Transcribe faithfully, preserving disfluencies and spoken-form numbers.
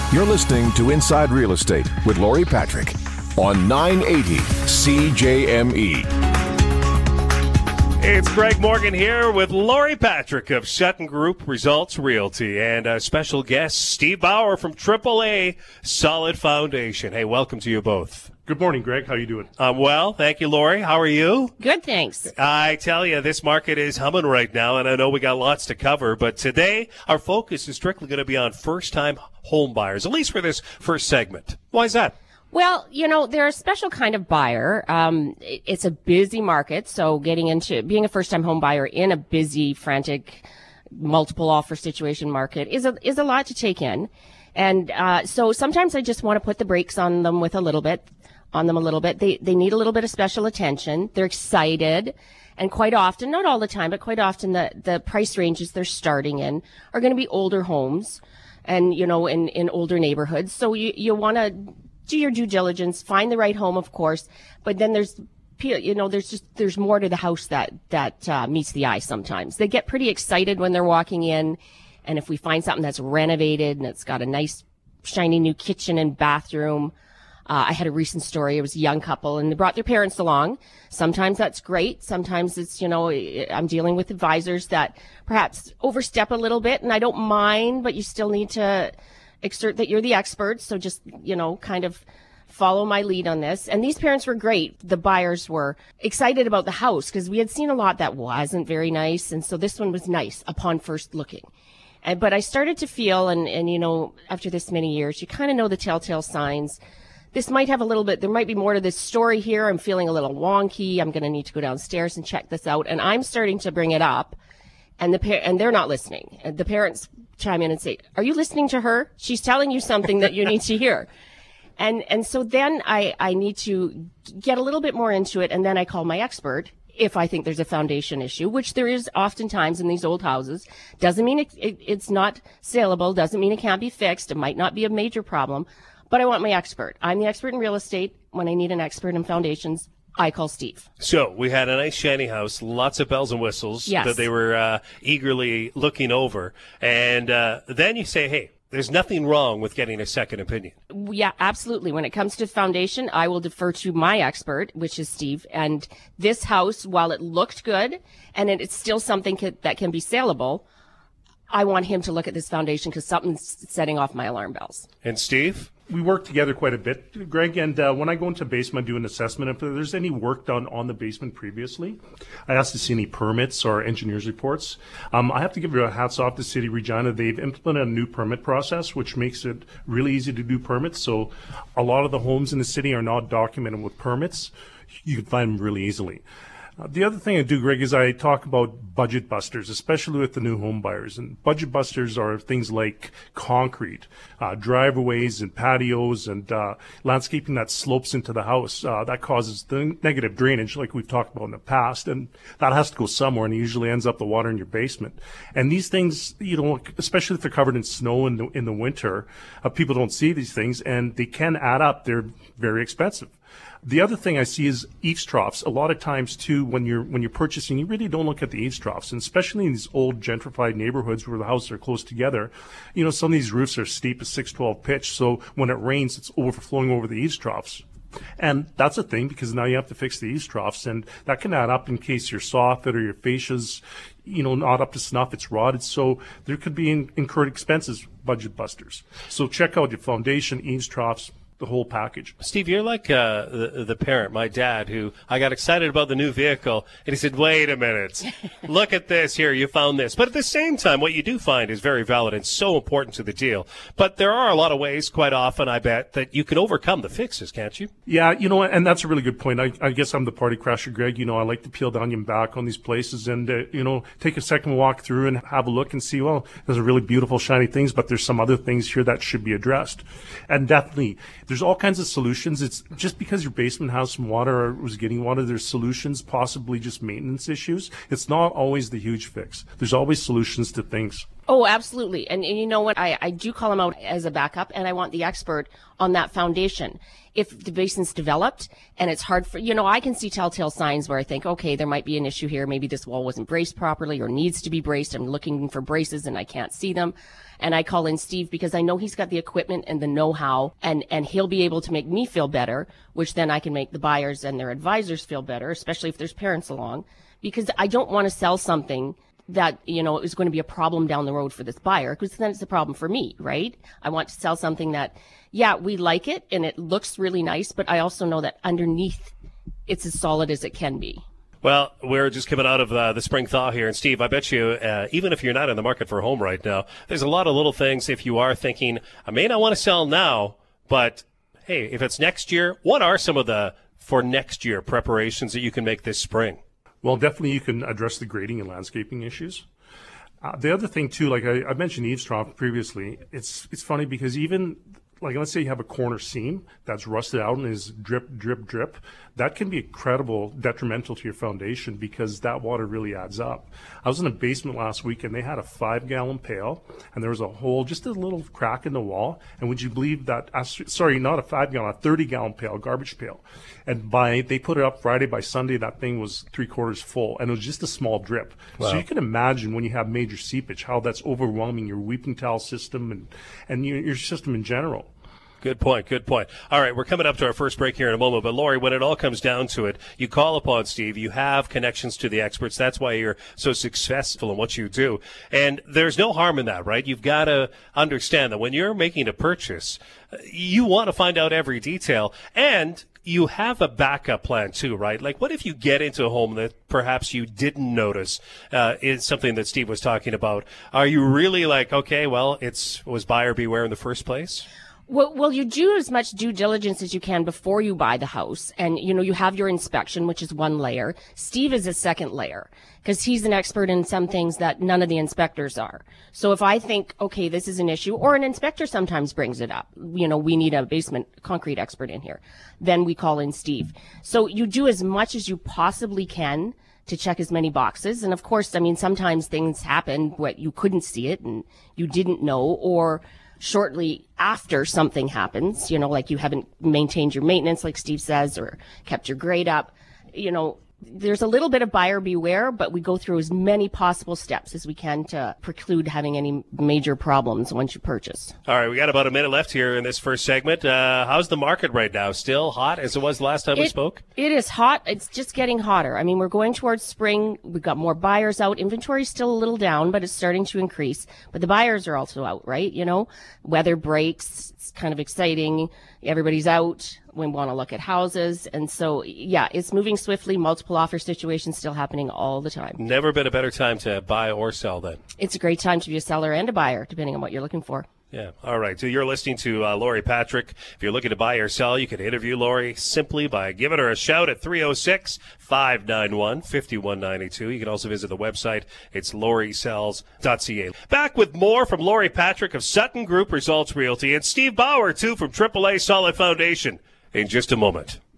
You're listening to Inside Real Estate with Lori Patrick on nine eighty C J M E. It's Greg Morgan here with Lori Patrick of Sutton Group Results Realty and a special guest, Steve Bauer from triple A Solid Foundation. Hey, welcome to you both. Good morning, Greg. How are you doing? Um, well, thank you, Lori. How are you? Good, thanks. I tell you, this market is humming right now, and I know we got lots to cover, but today our focus is strictly going to be on first-time home buyers, at least for this first segment. Why is that? Well, you know, they're a special kind of buyer. Um, it- it's a busy market, so getting into being a first-time home buyer in a busy, frantic, multiple offer situation market is a is a lot to take in, and uh, so sometimes I just want to put the brakes on them with a little bit, on them a little bit. They they need a little bit of special attention. They're excited, and quite often, not all the time, but quite often, the the price ranges they're starting in are going to be older homes, and you know, in in older neighborhoods. So you you want to do your due diligence, find the right home, of course, but then there's, you know, there's just, there's more to the house that, that uh, meets the eye sometimes. They get pretty excited when they're walking in, and if we find something that's renovated and it's got a nice, shiny new kitchen and bathroom. Uh, I had a recent story. It was a young couple, and they brought their parents along. Sometimes that's great. Sometimes it's, you know, I'm dealing with advisors that perhaps overstep a little bit, and I don't mind, but you still need to exert that you're the expert. So just, you know, kind of follow my lead on this. And these parents were great. The buyers were excited about the house because we had seen a lot that wasn't very nice. And so this one was nice upon first looking. And, but I started to feel, and, and, you know, after this many years, you kind of know the telltale signs. This might have a little bit, there might be more to this story here. I'm feeling a little wonky. I'm going to need to go downstairs and check this out. And I'm starting to bring it up. And the par- and they're not listening. And the parents chime in and say, "Are you listening to her? She's telling you something that you need to hear." And and so then I, I need to get a little bit more into it, and then I call my expert if I think there's a foundation issue, which there is oftentimes in these old houses. Doesn't mean it, it, it's not saleable. Doesn't mean it can't be fixed. It might not be a major problem, but I want my expert. I'm the expert in real estate. When I need an expert in foundations, I call Steve. So we had a nice shiny house, lots of bells and whistles Yes. that they were uh, eagerly looking over. And uh, then you say, hey, there's nothing wrong with getting a second opinion. Yeah, absolutely. When it comes to foundation, I will defer to my expert, which is Steve. And this house, while it looked good and it, it's still something ca- that can be saleable, I want him to look at this foundation because something's setting off my alarm bells. And Steve? We work together quite a bit, Greg, and uh, when I go into a basement, I do an assessment. If there's any work done on the basement previously, I ask to see any permits or engineer's reports. Um, I have to give you a hats off to City of Regina. They've implemented a new permit process, which makes it really easy to do permits. So a lot of the homes in the city are not documented with permits. You can find them really easily. Uh, the other thing I do, Greg, is I talk about budget busters, especially with the new home buyers. And budget busters are things like concrete, uh, driveways and patios and uh, landscaping that slopes into the house. Uh, that causes the negative drainage like we've talked about in the past. And that has to go somewhere, and it usually ends up the water in your basement. And these things, you know, especially if they're covered in snow in the, in the winter, uh, people don't see these things, and they can add up. They're very expensive. The other thing I see is eaves troughs. A lot of times, too, when you're when you're purchasing, you really don't look at the eaves troughs, and especially in these old gentrified neighborhoods where the houses are close together. You know, some of these roofs are steep, a six twelve pitch, so when it rains, it's overflowing over the eaves troughs. And that's a thing because now you have to fix the eaves troughs, and that can add up in case your soffit or your fascia's, you know, not up to snuff, it's rotted. So there could be in, incurred expenses, budget busters. So check out your foundation, eaves troughs, the whole package. Steve, you're like uh, the, the parent, my dad, who I got excited about the new vehicle, and he said, wait a minute, look at this here, you found this. But at the same time, what you do find is very valid and so important to the deal. But there are a lot of ways, quite often, I bet, that you can overcome the fixes, can't you? Yeah, you know, and that's a really good point. I, I guess I'm the party crasher, Greg. You know, I like to peel the onion back on these places and, uh, you know, take a second walk through and have a look and see, well, there's really beautiful, shiny things, but there's some other things here that should be addressed. And definitely, there's all kinds of solutions. It's just because your basement has some water or was getting water, there's solutions, possibly just maintenance issues. It's not always the huge fix. There's always solutions to things. Oh, absolutely. And, and you know what? I, I do call them out as a backup, and I want the expert on that foundation. If the basement's developed and it's hard for, you know, I can see telltale signs where I think, okay, there might be an issue here. Maybe this wall wasn't braced properly or needs to be braced. I'm looking for braces and I can't see them. And I call in Steve because I know he's got the equipment and the know-how, and, and he'll be able to make me feel better, which then I can make the buyers and their advisors feel better, especially if there's parents along, because I don't want to sell something that, you know, is going to be a problem down the road for this buyer, because then it's a problem for me, right? I want to sell something that, yeah, we like it and it looks really nice, but I also know that underneath it's as solid as it can be. Well, we're just coming out of uh, the spring thaw here. And, Steve, I bet you, uh, even if you're not in the market for a home right now, there's a lot of little things if you are thinking, I may not want to sell now, but, hey, if it's next year, what are some of the for next year preparations that you can make this spring? Well, definitely you can address the grading and landscaping issues. Uh, the other thing, too, like I, I mentioned eavesdrop previously, it's it's funny because even, like, let's say you have a corner seam that's rusted out and is drip, drip, drip. That can be incredible detrimental to your foundation because that water really adds up. I was in a basement last week and they had a five-gallon pail and there was a hole, just a little crack in the wall. And would you believe that, uh, sorry, not a five-gallon, a thirty-gallon pail, garbage pail. And by they put it up Friday, by Sunday, that thing was three-quarters full. And it was just a small drip. Wow. So you can imagine when you have major seepage, how that's overwhelming your weeping towel system and, and your, your system in general. Good point, good point. All right, we're coming up to our first break here in a moment, but Lori, when it all comes down to it, you call upon Steve, you have connections to the experts, that's why you're so successful in what you do, and there's no harm in that, right? You've got to understand that when you're making a purchase, you want to find out every detail, and you have a backup plan too, right? Like, what if you get into a home that perhaps you didn't notice uh, is something that Steve was talking about? Are you really like, okay, well, it's was buyer beware in the first place? Well, well, you do as much due diligence as you can before you buy the house. And, you know, you have your inspection, which is one layer. Steve is a second layer because he's an expert in some things that none of the inspectors are. So if I think, okay, this is an issue, or an inspector sometimes brings it up, you know, we need a basement concrete expert in here, then we call in Steve. So you do as much as you possibly can to check as many boxes. And of course, I mean, sometimes things happen, what you couldn't see it and you didn't know, or shortly after something happens, you know, like you haven't maintained your maintenance, like Steve says, or kept your grade up, you know, there's a little bit of buyer beware, but we go through as many possible steps as we can to preclude having any major problems once you purchase. All right, we got about a minute left here in this first segment. Uh, how's the market right now? Still hot as it was last time it, we spoke? It is hot. It's just getting hotter. I mean, we're going towards spring. We've got more buyers out. Inventory is still a little down, but it's starting to increase. But the buyers are also out, right? You know, weather breaks. It's kind of exciting. Everybody's out. We want to look at houses. And so, yeah, it's moving swiftly. Multiple offer situations still happening all the time. Never been a better time to buy or sell then. It's a great time to be a seller and a buyer, depending on what you're looking for. Yeah. All right. So you're listening to uh, Lori Patrick. If you're looking to buy or sell, you can interview Lori simply by giving her a shout at three oh six, five nine one, five one nine two. You can also visit the website. It's lori sells dot c a. Back with more from Lori Patrick of Sutton Group Results Realty and Steve Bauer, too, from triple A Solid Foundation in just a moment.